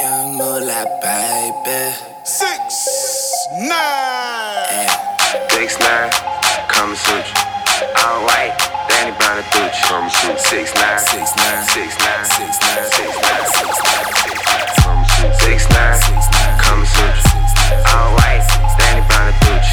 Young moolah, baby. 6ix9ine. Ay. 6ix9ine, Kama Sutra. All white, Danny Brown and Dooch. Kama Sutra. 6ix9ine, 6ix9ine, 6ix9ine, 6ix9ine, 6ix9ine, Kama Sutra. All white, Danny Brown and Dooch.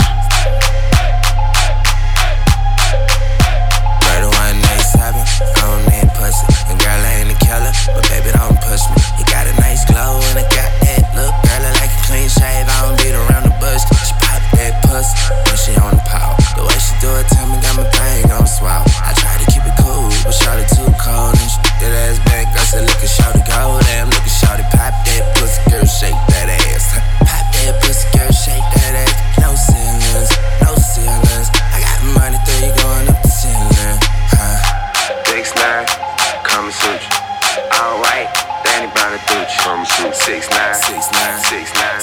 Murder one night happen, I don't need pussy. And girl, I ain't a killer, but baby, don't push me. You got a nice glow and I got that look. Girl, I like a clean shave, I don't beat around the bush. She pop that pussy when she on the power. The way she do it, tell me got my thing on swallow. I try to keep it cool, but shawty too cold. And she that ass back, I said, look at shawty go. Damn, look at shawty pop that pussy, girl, shake that ass. Pop that pussy, girl, shake that ass. No ceilings, no ceilings. I got money, through you going up the ceiling. 6ix9ine, Kama Sutra. All white, Danny Brown and Dooch. Kama Sutra. 6ix9ine, 6ix9ine, 6ix9ine,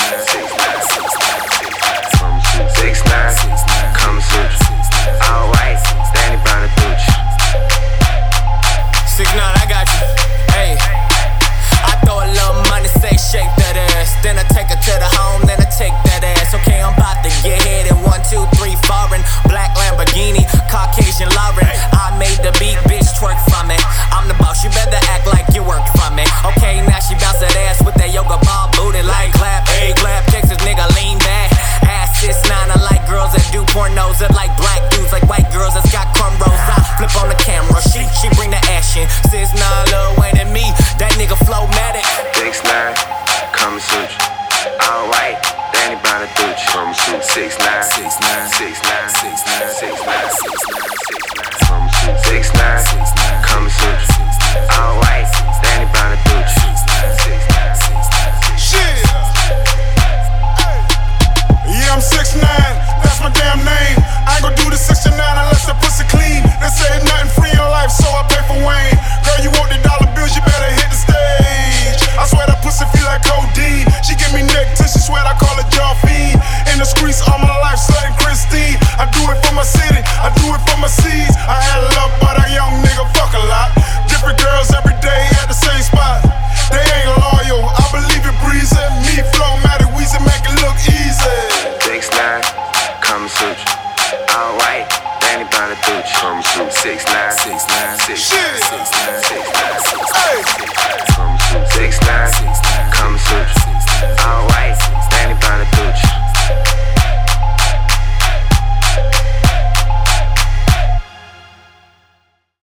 6ix9ine, 6ix9ine, Kama Sutra. All white, Danny Brown and Dooch. 6ix9ine, I got you. Hey, I throw a little money, say shake that ass. Then I take her to the home, then I take that ass. Okay, I'm about to get hit in 1, 2, 3 foreign. Black Lamborghini, Caucasian Lauren. I made the beat, bitch, twerk for me. I'm the boss, you better act like you work for me. Okay, now she bounce that ass with that yoga ball booty. Like clap, hey, clap, Texas nigga, lean back. Ass 6ix9ine, I like girls that do pornos. That like black dudes, like white girls that's got cornrows. I flip on the camera, she bring the action. 6ix9ine, Lil Wayne and me, that nigga Flowmatic. 6ix9ine, Kama Sutra. All white, Danny Brown and Dooch. Kama Sutra. 6ix9ine, 6ix9ine, 6ix9ine, 6ix9ine, 6ix9ine, Kama Sutra. All white, Danny Brown and Dooch. Shit. Yeah, I'm 6ix9ine, that's my damn name. I ain't gon' do the 69 unless the pussy clean. They say ain't nothing free in life, so I pay for Wayne. Girl, you want the dollar bills, you better hit the stage. I swear that pussy feel like codeine. She give me neck till she sweat, I call her John Fiend. In the streets all my life, Southern Christine. I do it for my city, I do it for my seeds. I had love, but a young nigga fuck a lot. Different girls every day at the same spot. They ain't loyal, I believe it breezy. Me, Flowmatic, Weezy, make it look easy. 6ix9ine, Kama Sutra. All white, Danny Brown and Dooch. Kama Sutra. 6ix9ine, 6ix9ine, 6ix9ine, Hey. 6ix9ine, Kama Sutra. All white, Danny Brown and Dooch.